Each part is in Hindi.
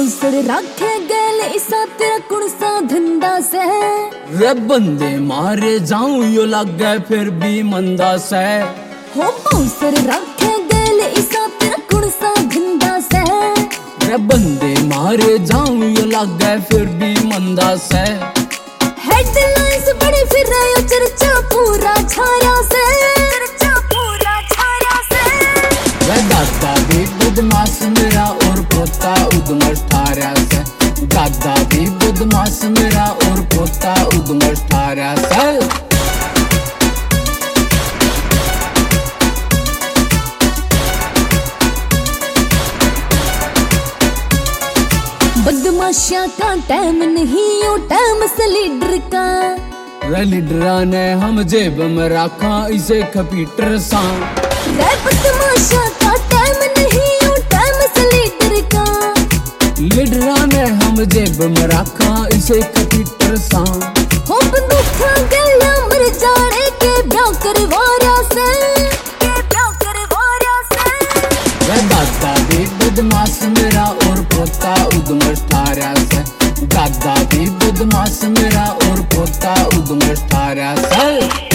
बाउंसर रखे गैल इसा तेरा कुण सा धंधा से रे बंदे मारे जाऊं यो लगे फिर भी मंदा से हो बाउंसर रखे गैल इसा तेरा कुण सा धंधा से रे बंदे मारे जाऊं यो लगे फिर भी मंदा से हेडलाइंस बड़ी फिर रहे चर्चा पूरा छाया से चर्चा पूरा छाया से वे दादा भी बदमाश मेरा और पोता उदमस ठारा से दादा भी बदमाश मेरा और पोता उदमस ठारा से बदमाशिया का टाइम नहीं ओ टाइम से लीडर का रे लीडरा ने हम जेब में रखा इसे कंप्यूटर सा रे बदमाशिया का टाइम नहीं ओ टाइम से लीडर का लीडरा ने हम जेब में रखा इसे कंप्यूटर सा हो बंदूका गलियां मर जाने के ब्याह करवाया से वे दादा भी बदमाश मेरा और पोता उदमस ठारा से दादा भी बदमाश मेरा और पोता उदमस ठारा से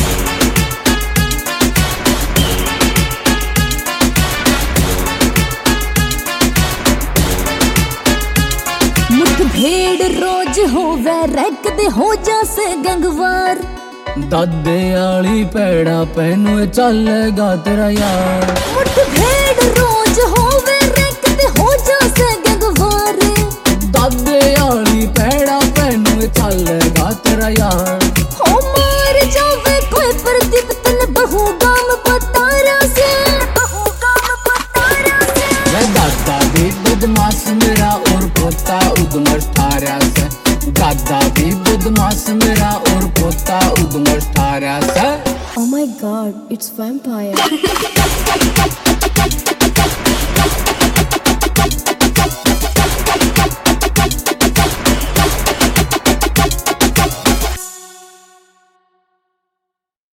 मुठभेड़ रोज होवे रैक दे हो जा से गंगवार दादे आली पैड़ा पहनु चलेगा तेरा यार मुठभेड़ रोज होवे रैक दे हो जा से गंगवार दादे आली पैड़ा पहनु चलेगा तेरा यार हो मार जावे कोई प्रदीप तन बहु गाम बतारा से बहु गाम बतारा से वे दादा भी बदमाश मेरा और पोता उदमस ठारा से दादा भी बदमाश मेरा और पोता उदमस ठारा से Oh my god, it's vampire.